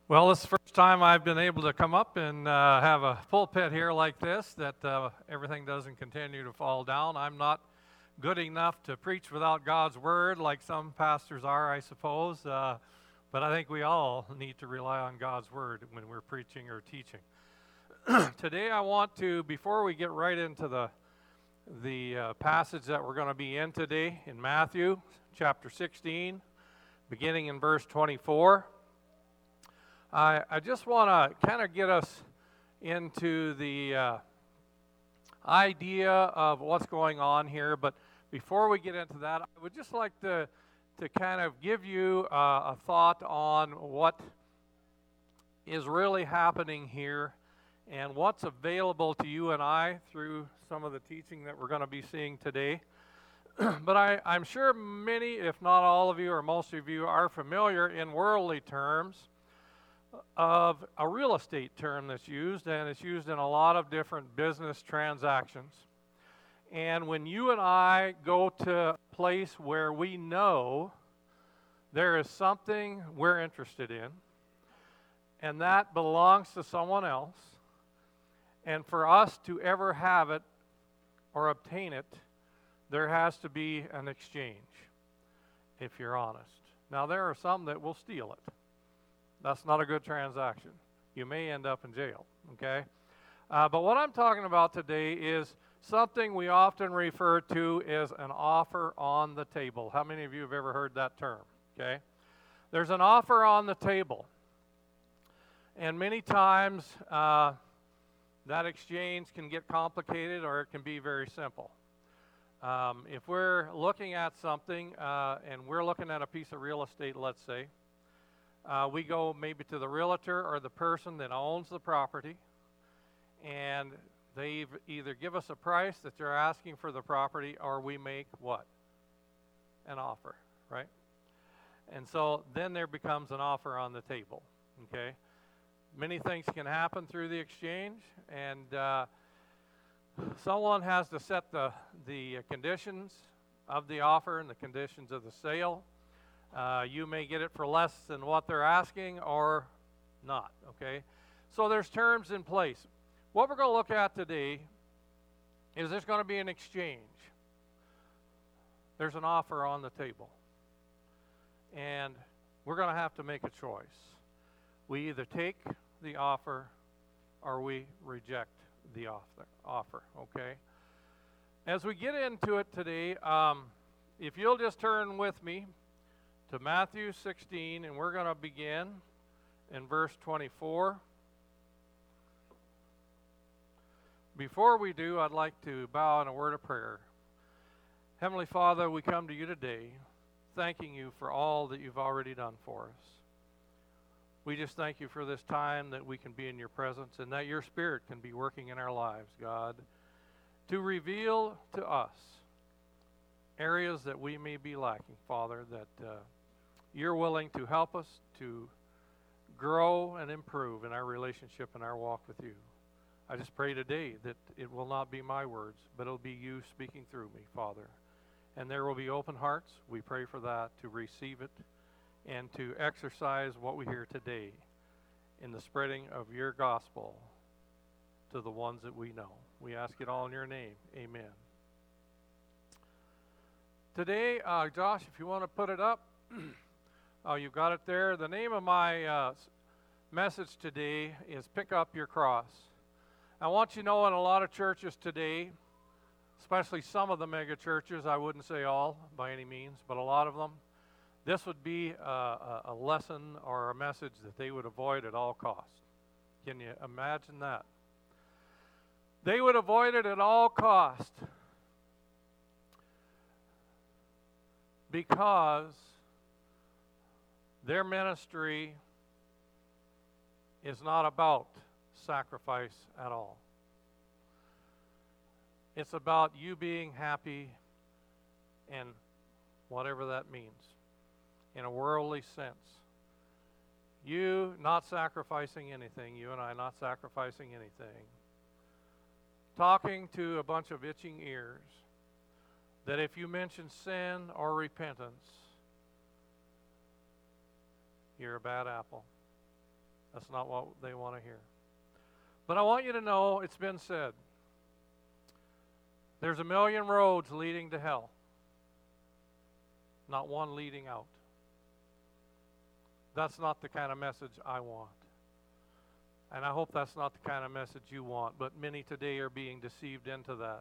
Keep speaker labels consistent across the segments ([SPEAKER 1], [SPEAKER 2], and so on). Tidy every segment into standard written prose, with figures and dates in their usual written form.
[SPEAKER 1] Well, this is the first time I've been able to come up and have a pulpit here like this, that everything doesn't continue to fall down. I'm not good enough to preach without God's word like some pastors are, I suppose, but I think we all need to rely on God's word when we're preaching or teaching. Today I want to, before we get right into the passage that we're going to be in today in Matthew chapter 16, beginning in verse 24, I just want to kind of get us into the idea of what's going on here. But before we get into that, I would just like to kind of give you a thought on what is really happening here and what's available to you and I through some of the teaching that we're going to be seeing today. But I'm sure many, if not all of you or most of you, are familiar in worldly terms of a real estate term that's used, and it's used in a lot of different business transactions. And when you and I go to a place where we know there is something we're interested in, and that belongs to someone else, and for us to ever have it or obtain it, there has to be an exchange, if you're honest. Now, there are some that will steal it. That's not a good transaction. You may end up in jail, okay? But what I'm talking about today is something we often refer to as an offer on the table. How many of you have ever heard that term, okay? There's an offer on the table. And many times that exchange can get complicated or it can be very simple. If we're looking at something and we're looking at a piece of real estate, let's say, we go maybe to the realtor or the person that owns the property, and they either give us a price that they're asking for the property, or we make what? An offer, right? And so then there becomes an offer on the table, okay? Many things can happen through the exchange, and someone has to set the conditions of the offer and the conditions of the sale. You may get it for less than what they're asking or not, okay? So there's terms in place. What we're going to look at today is there's going to be an exchange. There's an offer on the table. And we're going to have to make a choice. We either take the offer or we reject the offer, okay? As we get into it today, if you'll just turn with me to Matthew 16, and we're going to begin in verse 24. Before we do, I'd like to bow in a word of prayer. Heavenly Father, we come to you today thanking you for all that you've already done for us. We just thank you for this time that we can be in your presence and that your Spirit can be working in our lives, God, to reveal to us areas that we may be lacking, Father, that you're willing to help us to grow and improve in our relationship and our walk with you. I just pray today that it will not be my words, but it'll be you speaking through me, Father. And there will be open hearts. We pray for that, to receive it and to exercise what we hear today in the spreading of your gospel to the ones that we know. We ask it all in your name. Amen. Today, Josh, if you want to put it up. Oh, you've got it there. The name of my message today is Pick Up Your Cross. I want you to know in a lot of churches today, especially some of the mega churches, I wouldn't say all by any means, but a lot of them, this would be a lesson or a message that they would avoid at all costs. Can you imagine that? They would avoid it at all costs because their ministry is not about sacrifice at all. It's about you being happy, and whatever that means in a worldly sense. You not sacrificing anything, you and I not sacrificing anything. Talking to a bunch of itching ears that if you mention sin or repentance, you're a bad apple. That's not what they want to hear. But I want you to know it's been said. There's a million roads leading to hell, not one leading out. That's not the kind of message I want. And I hope that's not the kind of message you want, but many today are being deceived into that.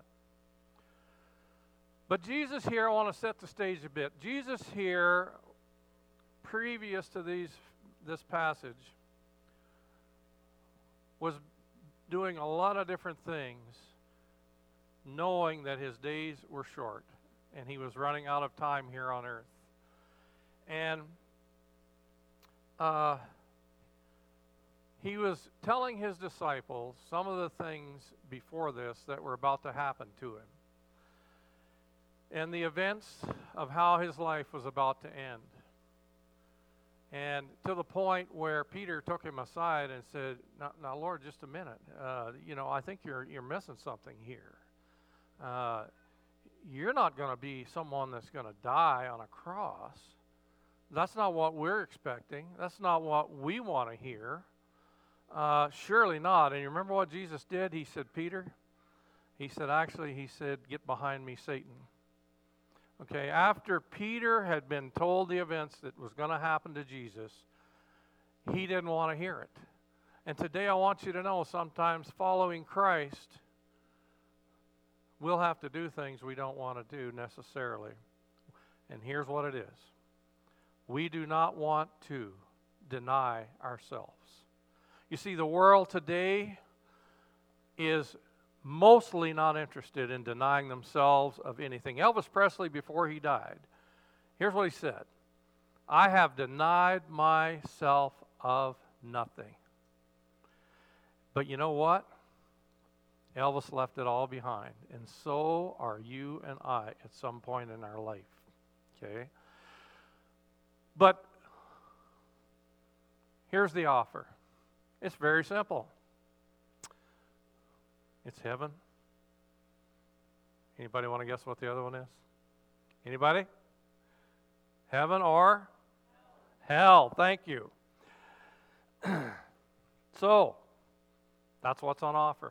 [SPEAKER 1] But Jesus here, I want to set the stage a bit. Jesus here, previous to this passage, was doing a lot of different things, knowing that his days were short, and he was running out of time here on earth. And he was telling his disciples some of the things before this that were about to happen to him, and the events of how his life was about to end. And to the point where Peter took him aside and said, now Lord, just a minute. I think you're missing something here. You're not going to be someone that's going to die on a cross. That's not what we're expecting. That's not what we want to hear. Surely not. And you remember what Jesus did? He said, Peter, he said, get behind me, Satan. Okay, after Peter had been told the events that was going to happen to Jesus, he didn't want to hear it. And today I want you to know sometimes following Christ, we'll have to do things we don't want to do necessarily. And here's what it is. We do not want to deny ourselves. You see, the world today is mostly not interested in denying themselves of anything. Elvis Presley, before he died, here's what he said. I have denied myself of nothing. But you know what? Elvis left it all behind. And so are you and I at some point in our life. Okay? But here's the offer. It's very simple. It's heaven. Anybody want to guess what the other one is? Anybody? Heaven or hell. Thank you. So, that's what's on offer.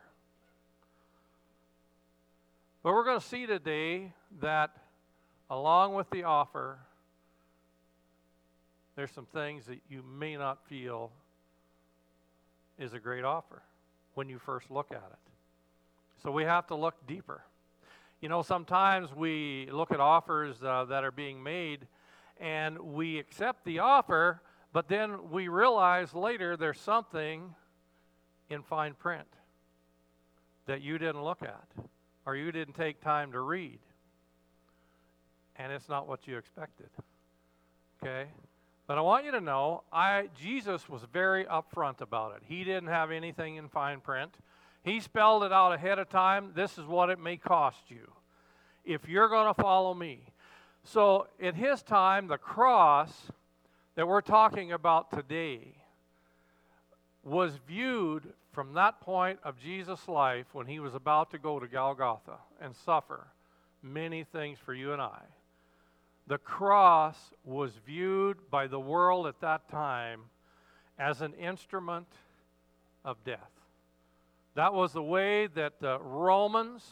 [SPEAKER 1] But we're going to see today that along with the offer, there's some things that you may not feel is a great offer when you first look at it. So we have to look deeper. You know, sometimes we look at offers that are being made and we accept the offer, but then we realize later there's something in fine print that you didn't look at or you didn't take time to read. And it's not what you expected. Okay? But I want you to know, Jesus was very upfront about it. He didn't have anything in fine print. He spelled it out ahead of time. This is what it may cost you if you're going to follow me. So at his time, the cross that we're talking about today was viewed from that point of Jesus' life when he was about to go to Golgotha and suffer many things for you and I. The cross was viewed by the world at that time as an instrument of death. That was the way that the Romans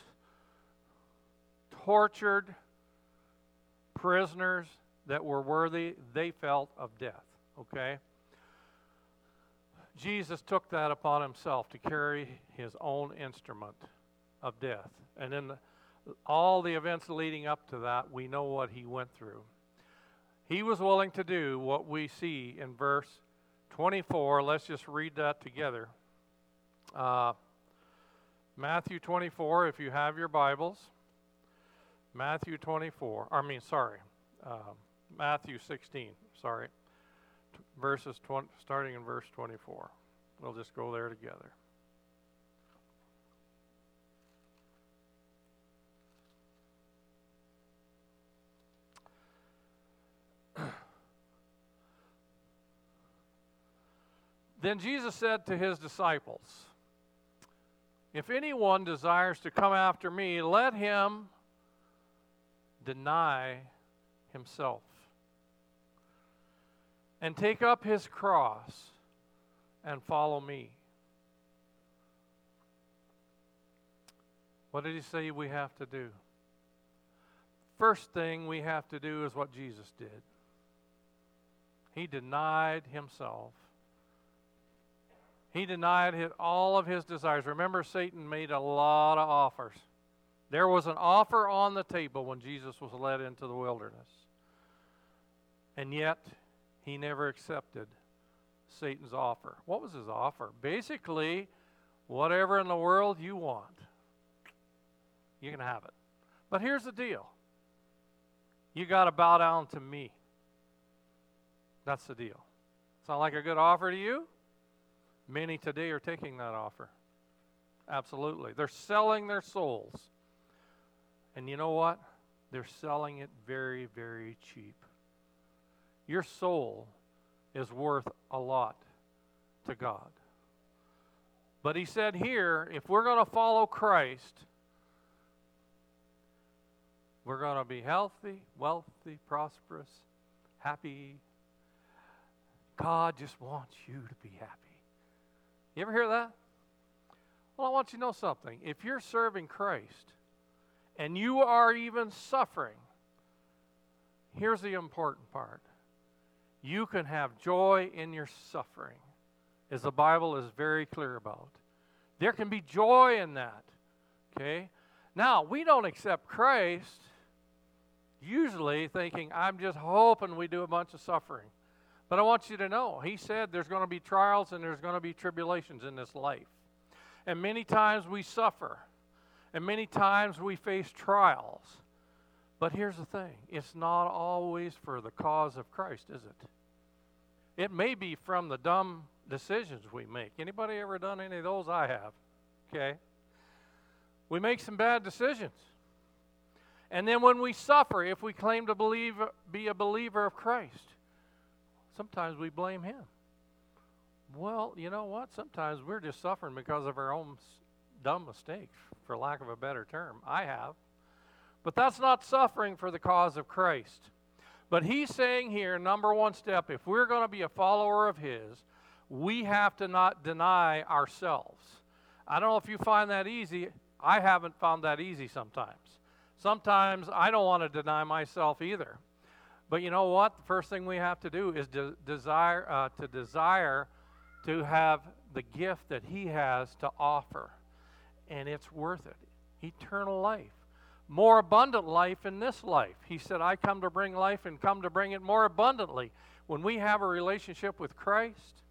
[SPEAKER 1] tortured prisoners that were worthy, they felt, of death. Okay? Jesus took that upon himself to carry his own instrument of death. And in all the events leading up to that, we know what he went through. He was willing to do what we see in verse 24. Let's just read that together. Matthew 24, if you have your Bibles. Matthew 16, verses 20, starting in verse 24. We'll just go there together. Then Jesus said to his disciples, if anyone desires to come after me, let him deny himself and take up his cross and follow me. What did he say we have to do? First thing we have to do is what Jesus did. He denied himself. He denied all of his desires. Remember, Satan made a lot of offers. There was an offer on the table when Jesus was led into the wilderness. And yet, he never accepted Satan's offer. What was his offer? Basically, whatever in the world you want, you can have it. But here's the deal. You got to bow down to me. That's the deal. Sound like a good offer to you? Many today are taking that offer. Absolutely. They're selling their souls. And you know what? They're selling it very, very cheap. Your soul is worth a lot to God. But he said here, if we're going to follow Christ, we're going to be healthy, wealthy, prosperous, happy. God just wants you to be happy. You ever hear that? Well, I want you to know something. If you're serving Christ and you are even suffering, here's the important part. You can have joy in your suffering, as the Bible is very clear about. There can be joy in that, okay? Now, we don't accept Christ usually thinking, I'm just hoping we do a bunch of suffering. But I want you to know, he said there's going to be trials and there's going to be tribulations in this life. And many times we suffer. And many times we face trials. But here's the thing. It's not always for the cause of Christ, is it? It may be from the dumb decisions we make. Anybody ever done any of those? I have. Okay? We make some bad decisions. And then when we suffer, if we claim to be a believer of Christ, sometimes we blame him. Well, you know what? Sometimes we're just suffering because of our own dumb mistakes, for lack of a better term. I have. But that's not suffering for the cause of Christ. But he's saying here, number one step, if we're going to be a follower of his, we have to not deny ourselves. I don't know if you find that easy. I haven't found that easy sometimes. Sometimes I don't want to deny myself either. But you know what? The first thing we have to do is desire to have the gift that he has to offer. And it's worth it. Eternal life. More abundant life in this life. He said, I come to bring life and come to bring it more abundantly. When we have a relationship with Christ,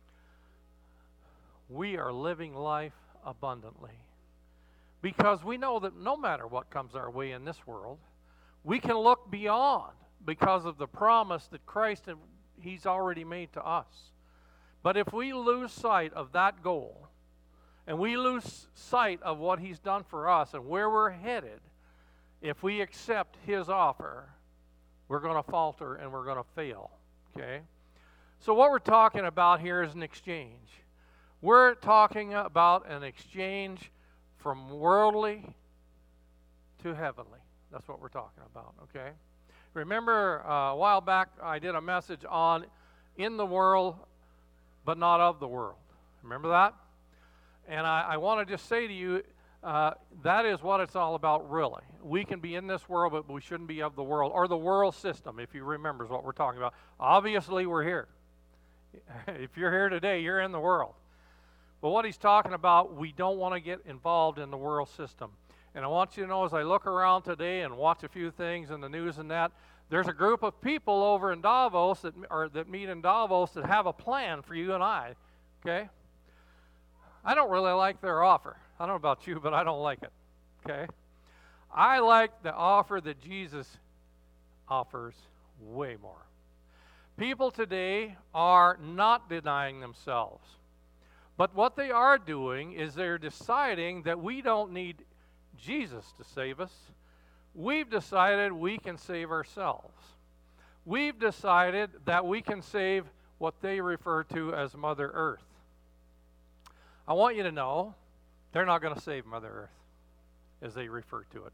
[SPEAKER 1] we are living life abundantly. Because we know that no matter what comes our way in this world, we can look beyond because of the promise that Christ, he's already made to us. But if we lose sight of that goal, and we lose sight of what he's done for us and where we're headed, if we accept his offer, we're going to falter and we're going to fail, okay? So what we're talking about here is an exchange. We're talking about an exchange from worldly to heavenly. That's what we're talking about, okay? Remember a while back I did a message on in the world but not of the world. Remember that? And I want to just say to you, that is what it's all about really. We can be in this world, but we shouldn't be of the world, or the world system, if you remember is what we're talking about. Obviously, we're here. If you're here today, you're in the world. But what he's talking about, we don't want to get involved in the world system. And I want you to know, as I look around today and watch a few things in the news and that, there's a group of people over in Davos that meet in Davos that have a plan for you and I, okay? I don't really like their offer. I don't know about you, but I don't like it, okay? I like the offer that Jesus offers way more. People today are not denying themselves. But what they are doing is they're deciding that we don't need Jesus to save us. We've decided we can save ourselves. We've decided that we can save what they refer to as Mother Earth. I want you to know they're not going to save Mother Earth, as they refer to it.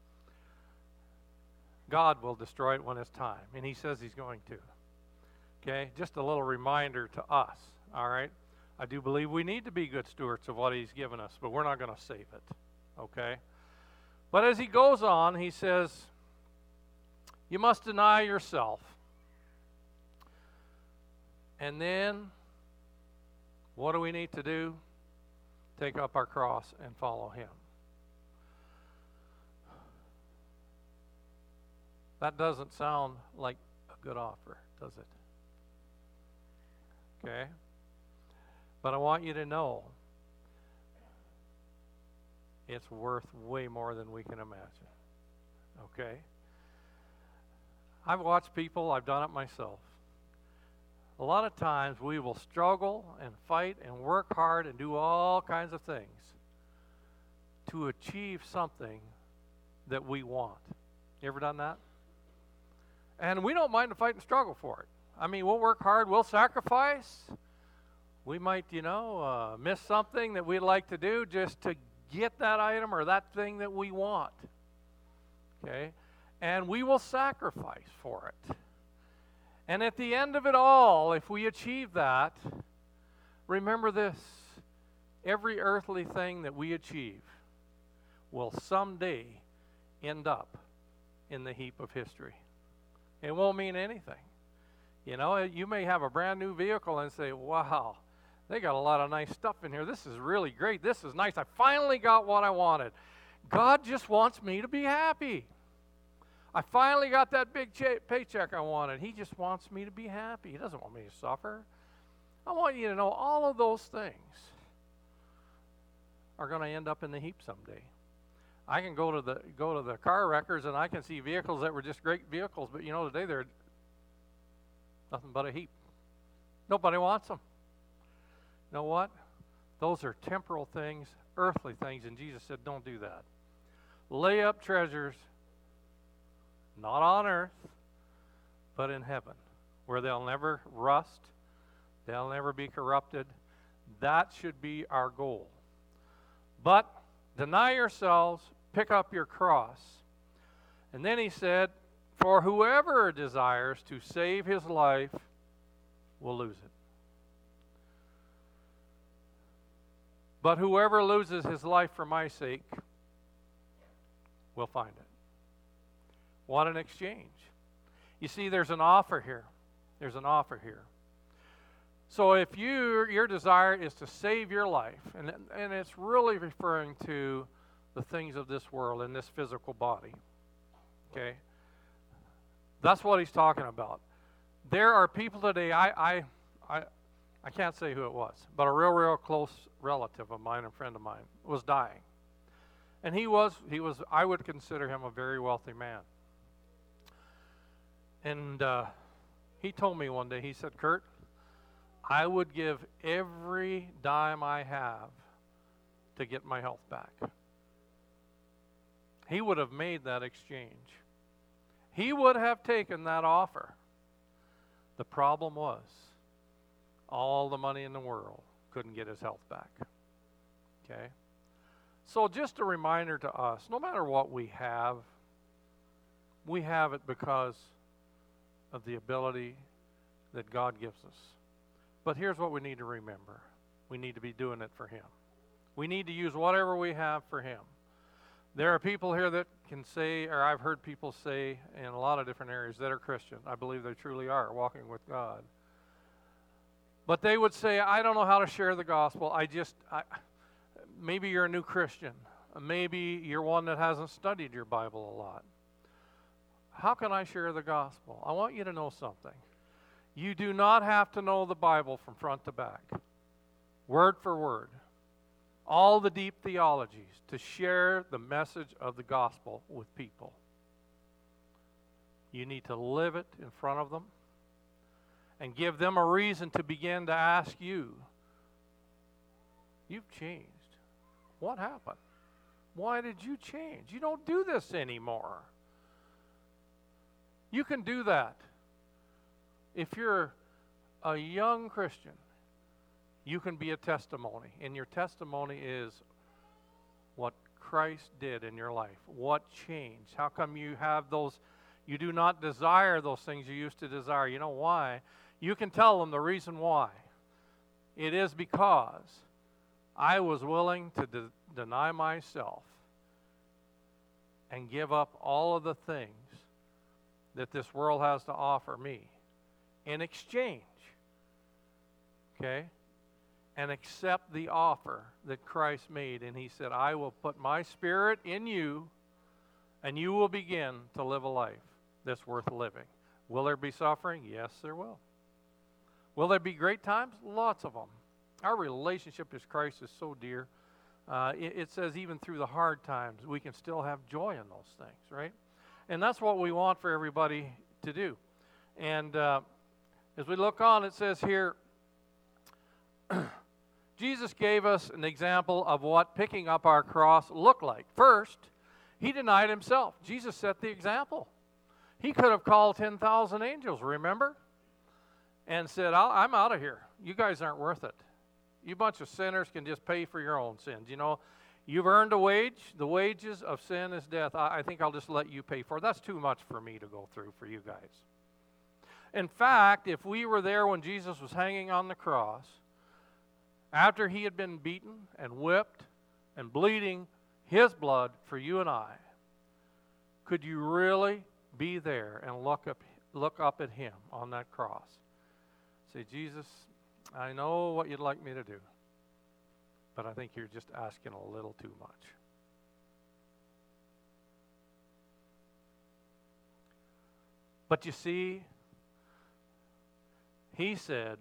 [SPEAKER 1] God will destroy it when it's time, and he says he's going to. Okay, just a little reminder to us, all right? I do believe we need to be good stewards of what He's given us, but we're not going to save it, okay? But as he goes on, he says, you must deny yourself. And then, what do we need to do? Take up our cross and follow Him. That doesn't sound like a good offer, does it? Okay? But I want you to know, it's worth way more than we can imagine. Okay? I've watched people, I've done it myself. A lot of times we will struggle and fight and work hard and do all kinds of things to achieve something that we want. You ever done that? And we don't mind to fight and struggle for it. I mean, we'll work hard, we'll sacrifice. We might, miss something that we'd like to do just to get that item or that thing that we want. Okay? And we will sacrifice for it. And at the end of it all, if we achieve that, remember this: every earthly thing that we achieve will someday end up in the heap of history. It won't mean anything. You may have a brand new vehicle and say, wow, they got a lot of nice stuff in here. This is really great. This is nice. I finally got what I wanted. God just wants me to be happy. I finally got that big paycheck I wanted. He just wants me to be happy. He doesn't want me to suffer. I want you to know all of those things are going to end up in the heap someday. I can go to the car wreckers and I can see vehicles that were just great vehicles, but today they're nothing but a heap. Nobody wants them. You know what? Those are temporal things, earthly things, and Jesus said, don't do that. Lay up treasures, not on earth, but in heaven, where they'll never rust, they'll never be corrupted. That should be our goal. But deny yourselves, pick up your cross. And then he said, for whoever desires to save his life will lose it. But whoever loses his life for my sake will find it. What an exchange. You see, there's an offer here. There's an offer here. So if your desire is to save your life, and it's really referring to the things of this world and this physical body, okay? That's what he's talking about. There are people today, I can't say who it was, but a real close relative of mine, a friend of mine, was dying. And he was, I would consider him a very wealthy man. And he told me one day, he said, Kurt, I would give every dime I have to get my health back. He would have made that exchange. He would have taken that offer. The problem was, all the money in the world couldn't get his health back. Okay? So just a reminder to us, no matter what we have it because of the ability that God gives us. But here's what we need to remember. We need to be doing it for Him. We need to use whatever we have for Him. There are people here that can say, or I've heard people say in a lot of different areas that are Christian. I believe they truly are, walking with God. But they would say, I don't know how to share the gospel. Maybe you're a new Christian. Maybe you're one that hasn't studied your Bible a lot. How can I share the gospel? I want you to know something. You do not have to know the Bible from front to back, word for word, all the deep theologies to share the message of the gospel with people. You need to live it in front of them and give them a reason to begin to ask you, you've changed. What happened? Why did you change? You don't do this anymore. You can do that. If you're a young Christian, you can be a testimony. And your testimony is what Christ did in your life. What changed? How come you have those, you do not desire those things you used to desire? You know why? You can tell them the reason why. It is because I was willing to deny myself and give up all of the things that this world has to offer me in exchange, okay, and accept the offer that Christ made. And he said, I will put my Spirit in you, and you will begin to live a life that's worth living. Will there be suffering? Yes, there will. Will there be great times? Lots of them. Our relationship with Christ is so dear. It says even through the hard times, we can still have joy in those things, right? And that's what we want for everybody to do. And as we look on, it says here, Jesus gave us an example of what picking up our cross looked like. First, he denied himself. Jesus set the example. He could have called 10,000 angels, remember? And said, I'm out of here. You guys aren't worth it. You bunch of sinners can just pay for your own sins. You know, you've earned a wage. The wages of sin is death. I think I'll just let you pay for it. That's too much for me to go through for you guys. In fact, if we were there when Jesus was hanging on the cross, after he had been beaten and whipped and bleeding his blood for you and I, could you really be there and look up at him on that cross? Say, Jesus, I know what you'd like me to do, but I think you're just asking a little too much. But you see, he said,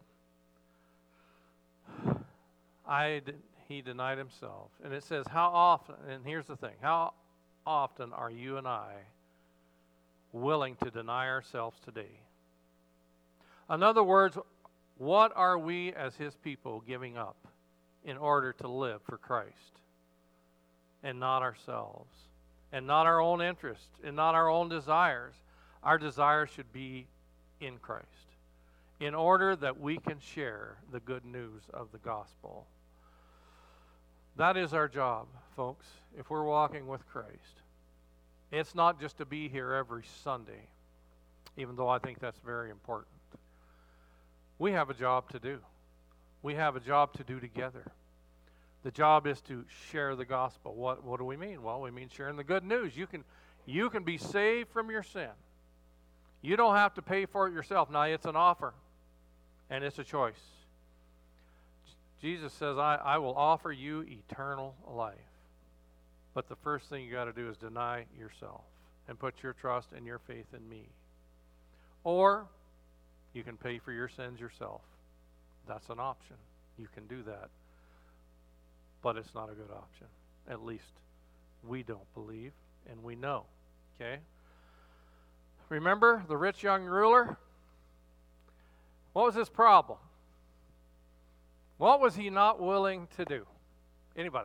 [SPEAKER 1] he denied himself. And it says, how often, and here's the thing, how often are you and I willing to deny ourselves today? In other words, what are we as his people giving up in order to live for Christ and not ourselves and not our own interests and not our own desires? Our desires should be in Christ in order that we can share the good news of the gospel. That is our job, folks, if we're walking with Christ. It's not just to be here every Sunday, even though I think that's very important. We have a job to do. We have a job to do together. The job is to share the gospel. What do we mean? Well, we mean sharing the good news. You can be saved from your sin. You don't have to pay for it yourself. Now, it's an offer, and it's a choice. Jesus says, I will offer you eternal life. But the first thing you got to do is deny yourself and put your trust and your faith in me. Or you can pay for your sins yourself. That's an option. You can do that. But it's not a good option. At least we don't believe, and we know. Okay? Remember the rich young ruler? What was his problem? What was he not willing to do? Anybody?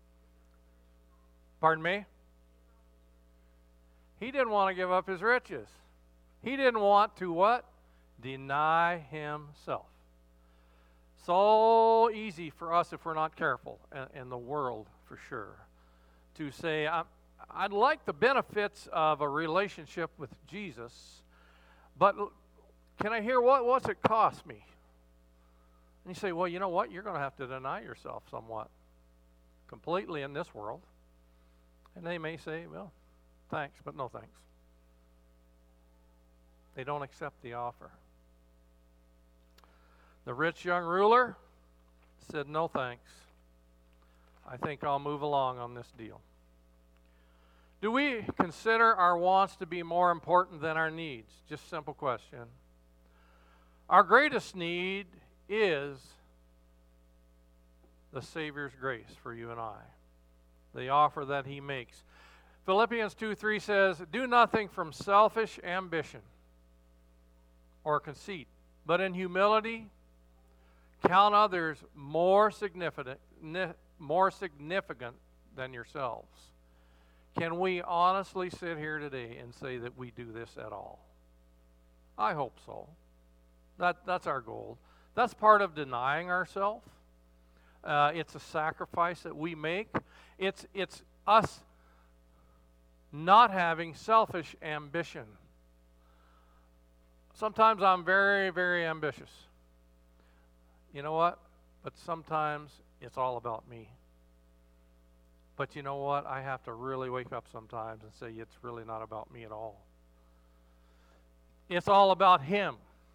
[SPEAKER 1] Pardon me? He didn't want to give up his riches. He didn't want to what? Deny himself. So easy for us if we're not careful, in the world for sure, to say, I'd like the benefits of a relationship with Jesus, but can I hear what's it cost me? And you say, well, you know what? You're going to have to deny yourself somewhat, completely in this world. And they may say, well, thanks, but no thanks. They don't accept the offer. The rich young ruler said, no thanks. I think I'll move along on this deal. Do we consider our wants to be more important than our needs? Just a simple question. Our greatest need is the Savior's grace for you and I, the offer that he makes. Philippians 2:3 says, do nothing from selfish ambition or conceit, but in humility count others more significant than yourselves. Can we honestly sit here today and say that we do this at all? I hope so. That's our goal. That's part of denying ourselves. It's a sacrifice that we make. It's us not having selfish ambition. Sometimes I'm very, very ambitious. You know what? but sometimes it's all about me. But you know what? I have to really wake up sometimes and say it's really not about me at all. It's all about Him.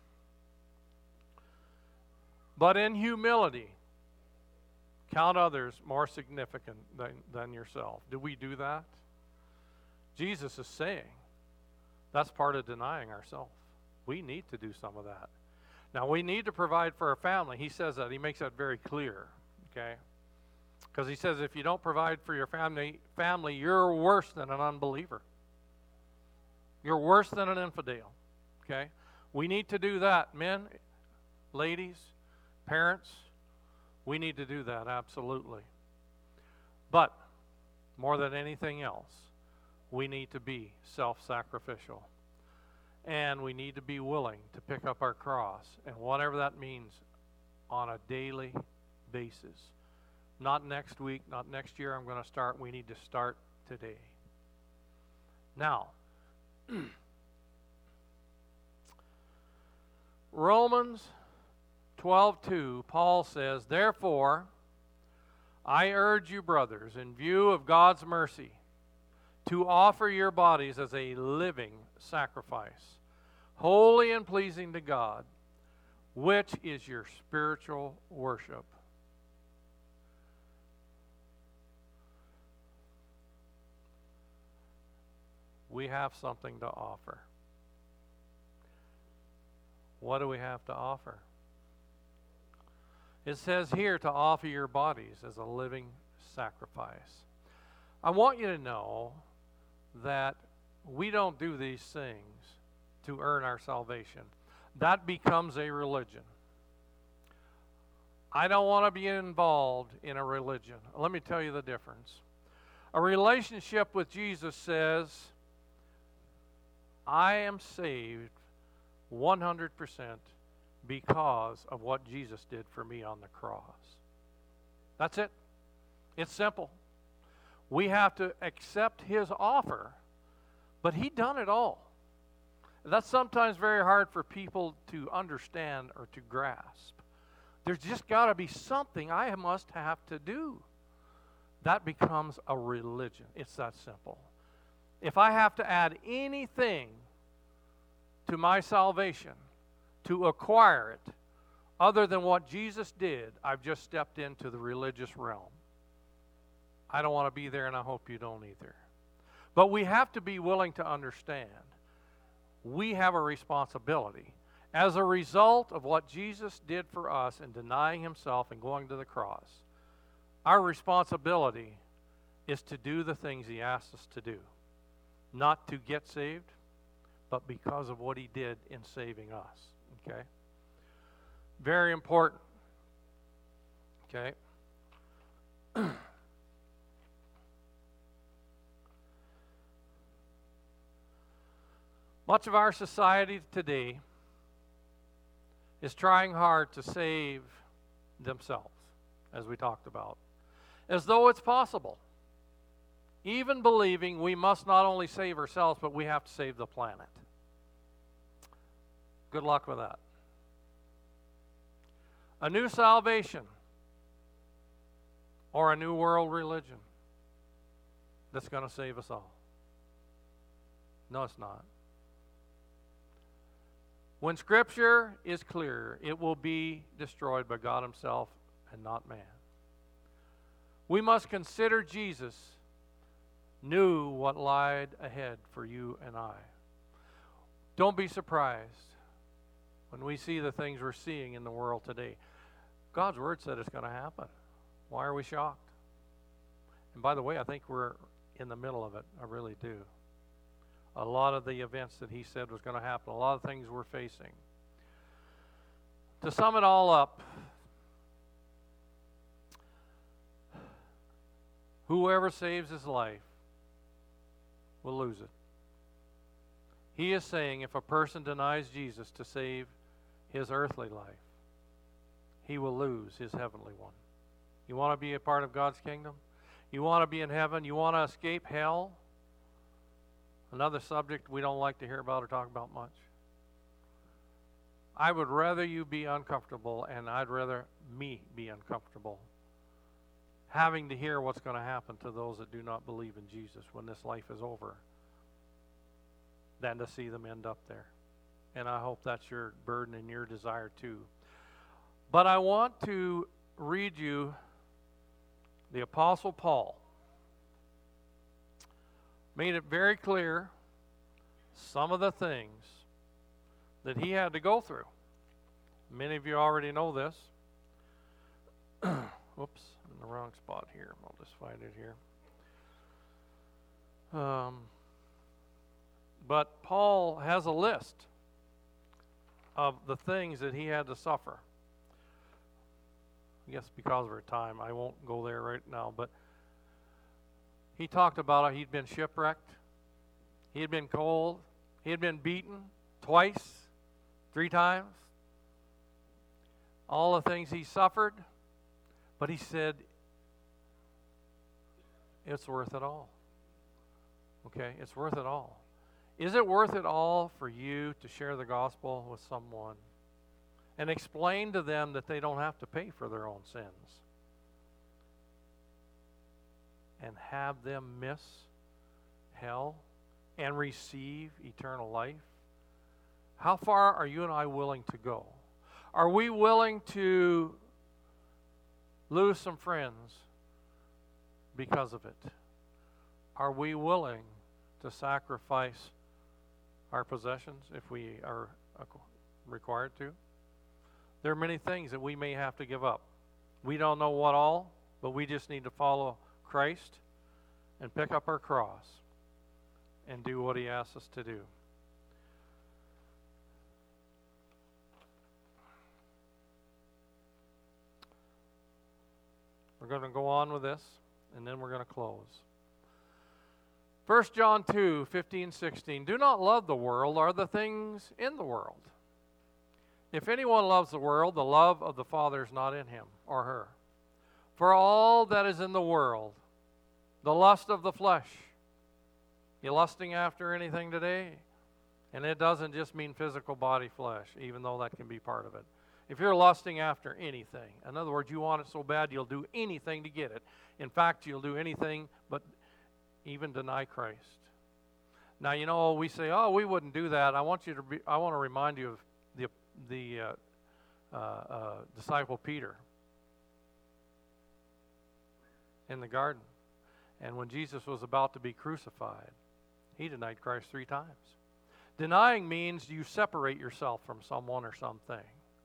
[SPEAKER 1] But in humility, count others more significant than yourself. Do we do that? Jesus is saying that's part of denying ourselves. We need to do some of that. Now, we need to provide for our family. He says that. He makes that very clear, okay? Because he says if you don't provide for your family, you're worse than an unbeliever. You're worse than an infidel, okay? We need to do that. Men, ladies, parents, we need to do that, absolutely. But more than anything else, we need to be self-sacrificial. And we need to be willing to pick up our cross, and whatever that means, on a daily basis. Not next week, not next year I'm going to start. We need to start today. Now, Romans 12:2, Paul says, "Therefore, I urge you, brothers, in view of God's mercy, to offer your bodies as a living sacrifice, holy and pleasing to God, which is your spiritual worship." We have something to offer. What do we have to offer? It says here to offer your bodies as a living sacrifice. I want you to know that we don't do these things to earn our salvation. That becomes a religion. I don't want to be involved in a religion. Let me tell you the difference. A relationship with Jesus says, I am saved 100% because of what Jesus did for me on the cross. That's it. It's simple. We have to accept His offer, but He done it all. That's sometimes very hard for people to understand or to grasp. There's just got to be something I must have to do. That becomes a religion. It's that simple. If I have to add anything to my salvation to acquire it other than what Jesus did, I've just stepped into the religious realm. I don't want to be there, and I hope you don't either. But we have to be willing to understand we have a responsibility. As a result of what Jesus did for us in denying Himself and going to the cross, our responsibility is to do the things He asked us to do. Not to get saved, but because of what He did in saving us. Okay? Very important. Okay? Much of our society today is trying hard to save themselves, as we talked about, as though it's possible. Even believing we must not only save ourselves, but we have to save the planet. Good luck with that. A new salvation or a new world religion that's going to save us all. No, it's not. When Scripture is clear, it will be destroyed by God Himself and not man. We must consider Jesus knew what lied ahead for you and I. Don't be surprised when we see the things we're seeing in the world today. God's Word said it's going to happen. Why are we shocked? And by the way, I think we're in the middle of it. I really do. A lot of the events that He said was going to happen, a lot of things we're facing. To sum it all up, whoever saves his life will lose it. He is saying if a person denies Jesus to save his earthly life, he will lose his heavenly one. You want to be a part of God's kingdom? You want to be in heaven? You want to escape hell? Another subject we don't like to hear about or talk about much. I would rather you be uncomfortable, and I'd rather me be uncomfortable, having to hear what's going to happen to those that do not believe in Jesus when this life is over, than to see them end up there. And I hope that's your burden and your desire too. But I want to read you the Apostle Paul. Made it very clear some of the things that he had to go through. Many of you already know this. Whoops, I'm in the wrong spot here. I'll just find it here. But Paul has a list of the things that he had to suffer. I guess because of our time, I won't go there right now, but he talked about it. He'd been shipwrecked. He had been cold. He had been beaten twice, 3 times. All the things he suffered. But he said, it's worth it all. Okay, it's worth it all. Is it worth it all for you to share the gospel with someone and explain to them that they don't have to pay for their own sins and have them miss hell and receive eternal life? How far are you and I willing to go? Are we willing to lose some friends because of it? Are we willing to sacrifice our possessions if we are required to? There are many things that we may have to give up. We don't know what all, but we just need to follow Christ and pick up our cross and do what he asks us to do. We're going to go on with this, and then we're going to close. 1 John 2, 15, 16. Do not love the world or the things in the world. If anyone loves the world, the love of the Father is not in him or her. For all that is in the world, the lust of the flesh. You lusting after anything today? And it doesn't just mean physical body flesh, even though that can be part of it. If you're lusting after anything, in other words, you want it so bad you'll do anything to get it. In fact, you'll do anything but even deny Christ. Now, you know, we say, oh, we wouldn't do that. I want to remind you of the disciple Peter in the garden. And when Jesus was about to be crucified, he denied Christ 3 times. Denying means you separate yourself from someone or something.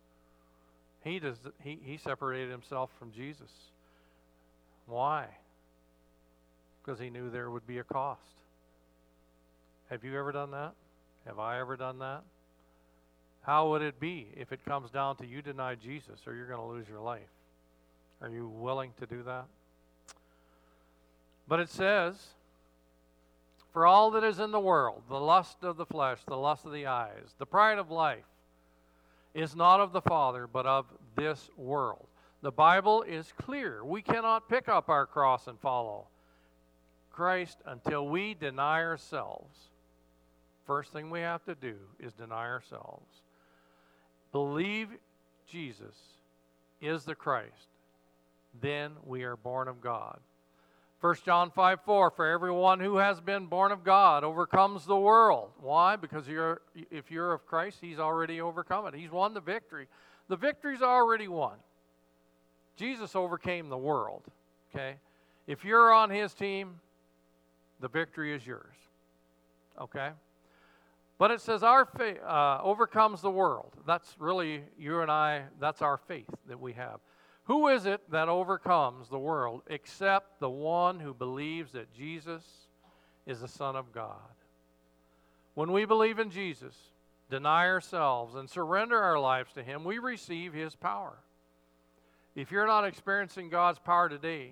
[SPEAKER 1] He separated himself from Jesus. Why? Because he knew there would be a cost. Have you ever done that? Have I ever done that? How would it be if it comes down to you deny Jesus or you're going to lose your life? Are you willing to do that? But it says, for all that is in the world, the lust of the flesh, the lust of the eyes, the pride of life, is not of the Father, but of this world. The Bible is clear. We cannot pick up our cross and follow Christ until we deny ourselves. First thing we have to do is deny ourselves. Believe Jesus is the Christ. Then we are born of God. 1 John 5:4, for everyone who has been born of God overcomes the world. Why? Because if you're of Christ, he's already overcome it. He's won the victory. The victory's already won. Jesus overcame the world. Okay? If you're on his team, the victory is yours. Okay? But it says our faith overcomes the world. That's really, you and I, that's our faith that we have. Who is it that overcomes the world except the one who believes that Jesus is the Son of God? When we believe in Jesus, deny ourselves, and surrender our lives to him, we receive his power. If you're not experiencing God's power today,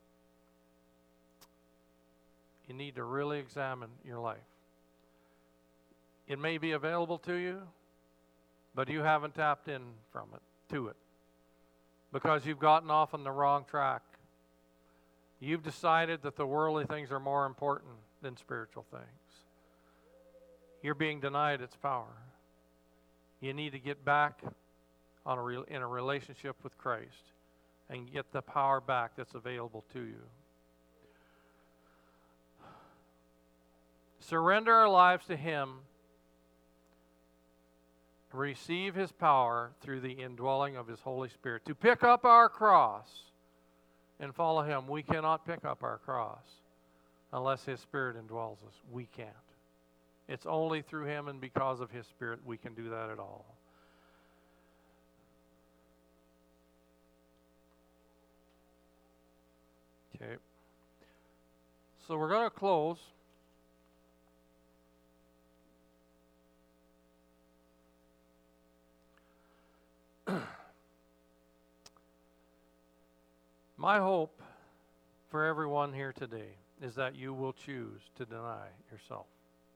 [SPEAKER 1] you need to really examine your life. It may be available to you, but you haven't tapped in to it. Because you've gotten off on the wrong track. You've decided that the worldly things are more important than spiritual things. You're being denied its power. You need to get back in a relationship with Christ and get the power back that's available to you. Surrender our lives to Him. Receive His power through the indwelling of His Holy Spirit. To pick up our cross and follow Him. We cannot pick up our cross unless His Spirit indwells us. We can't. It's only through Him and because of His Spirit we can do that at all. Okay. So we're going to close. My hope for everyone here today is that you will choose to deny yourself.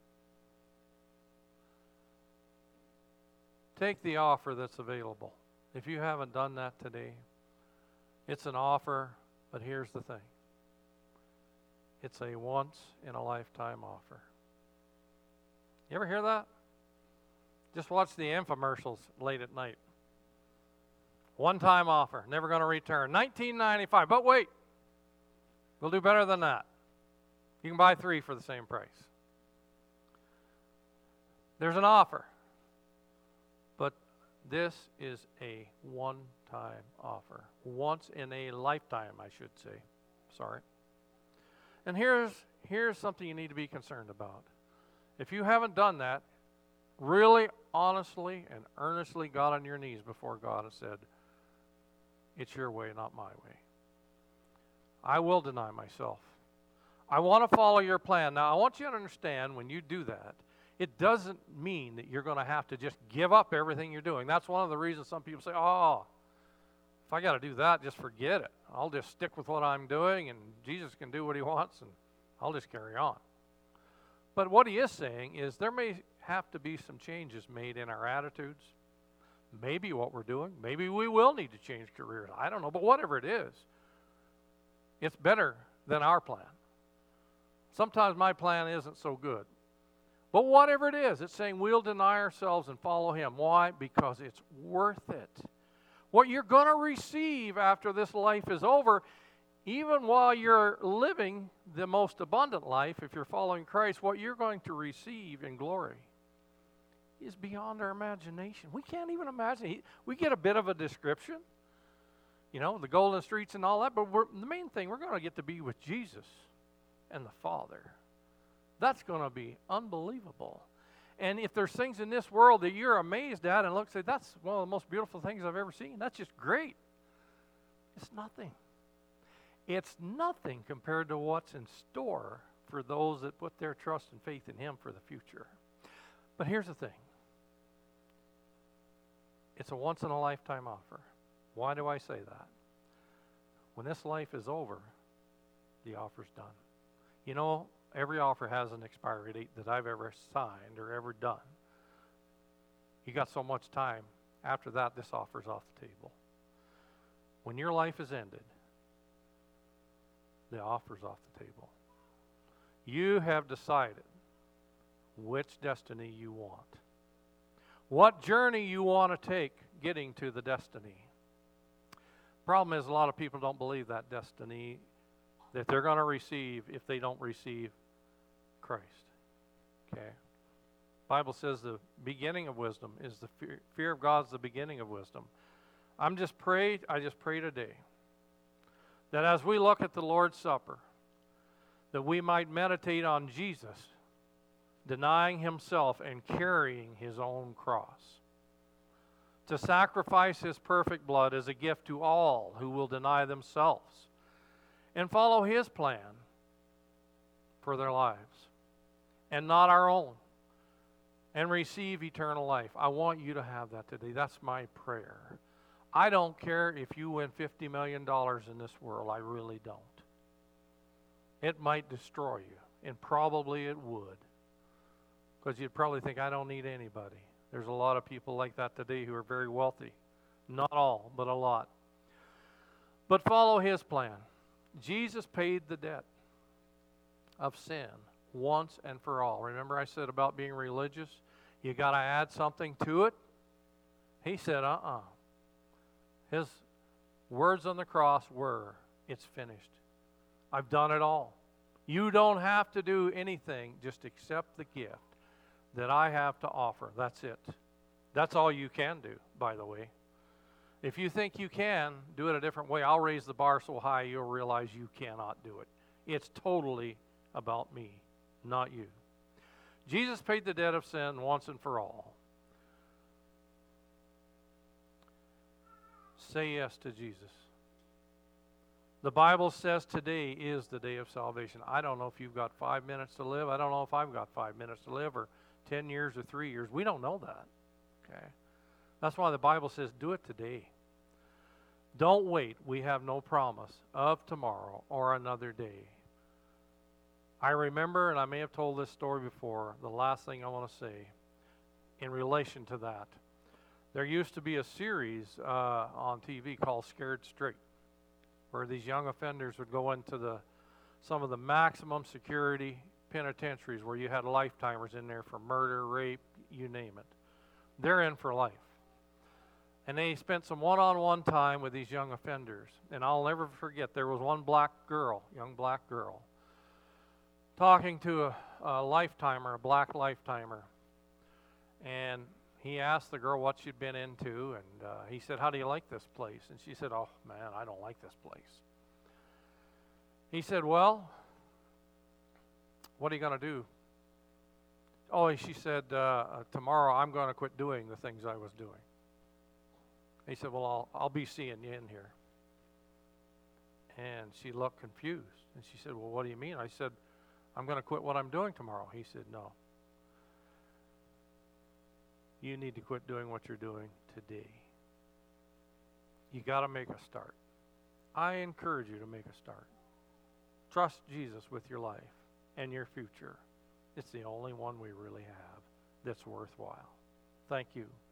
[SPEAKER 1] Take the offer that's available. If you haven't done that today, it's an offer, but here's the thing. It's a once-in-a-lifetime offer. You ever hear that? Just watch the infomercials late at night. One-time offer, never going to return. $19.95, but wait. We'll do better than that. You can buy 3 for the same price. There's an offer, but this is a one-time offer. Once in a lifetime, I should say. Sorry. And here's something you need to be concerned about. If you haven't done that, really honestly and earnestly got on your knees before God and said, it's your way, not my way. I will deny myself. I want to follow your plan. Now, I want you to understand when you do that, it doesn't mean that you're going to have to just give up everything you're doing. That's one of the reasons some people say, oh, if I got to do that, just forget it. I'll just stick with what I'm doing, and Jesus can do what He wants, and I'll just carry on. But what He is saying is there may have to be some changes made in our attitudes. Maybe what we're doing. Maybe we will need to change careers. I don't know, but whatever it is, it's better than our plan. Sometimes my plan isn't so good. But whatever it is, it's saying we'll deny ourselves and follow Him. Why? Because it's worth it. What you're going to receive after this life is over, even while you're living the most abundant life, if you're following Christ, what you're going to receive in glory is beyond our imagination. We can't even imagine. We get a bit of a description, the golden streets and all that, but the main thing, we're going to get to be with Jesus and the Father. That's going to be unbelievable. And if there's things in this world that you're amazed at and look and say, that's one of the most beautiful things I've ever seen, that's just great. It's nothing. It's nothing compared to what's in store for those that put their trust and faith in Him for the future. But here's the thing. It's a once-in-a-lifetime offer. Why do I say that? When this life is over, the offer's done. Every offer has an expiry date that I've ever signed or ever done. You got so much time. After that, this offer's off the table. When your life is ended, the offer's off the table. You have decided which destiny you want. What journey you want to take getting to the destiny. Problem is, a lot of people don't believe that destiny that they're going to receive if they don't receive Christ. Okay? Bible says the beginning of wisdom is the fear of God is the beginning of wisdom. I just pray today that as we look at the Lord's Supper, that we might meditate on Jesus denying Himself and carrying His own cross, to sacrifice His perfect blood as a gift to all who will deny themselves and follow His plan for their lives and not our own, and receive eternal life. I want you to have that today. That's my prayer. I don't care if you win $50 million in this world. I really don't. It might destroy you, and probably it would, because you'd probably think, I don't need anybody. There's a lot of people like that today who are very wealthy. Not all, but a lot. But follow His plan. Jesus paid the debt of sin once and for all. Remember I said about being religious? You got to add something to it. He said, His words on the cross were, it's finished. I've done it all. You don't have to do anything, just accept the gift that I have to offer. That's it. That's all you can do, by the way. If you think you can do it a different way, I'll raise the bar so high you'll realize you cannot do it. It's totally about me, not you. Jesus paid the debt of sin once and for all. Say yes to Jesus. The Bible says today is the day of salvation. I don't know if you've got 5 minutes to live. I don't know if I've got 5 minutes to live, or 10 years or 3 years. We don't know that. Okay? That's why the Bible says do it today. Don't wait. We have no promise of tomorrow or another day. I remember, and I may have told this story before, the last thing I want to say in relation to that. There used to be a series on TV called Scared Straight, where these young offenders would go into some of the maximum security penitentiaries where you had lifetimers in there for murder, rape, you name it. They're in for life. And they spent some one-on-one time with these young offenders. And I'll never forget, there was one young black girl, talking to a lifetimer, a black lifetimer. And he asked the girl what she'd been into, and he said, how do you like this place? And she said, oh, man, I don't like this place. He said, well, what are you going to do? Oh, she said, tomorrow I'm going to quit doing the things I was doing. He said, well, I'll be seeing you in here. And she looked confused. And she said, well, what do you mean? I said, I'm going to quit what I'm doing tomorrow. He said, no. You need to quit doing what you're doing today. You got to make a start. I encourage you to make a start. Trust Jesus with your life and your future. It's the only one we really have that's worthwhile. Thank you.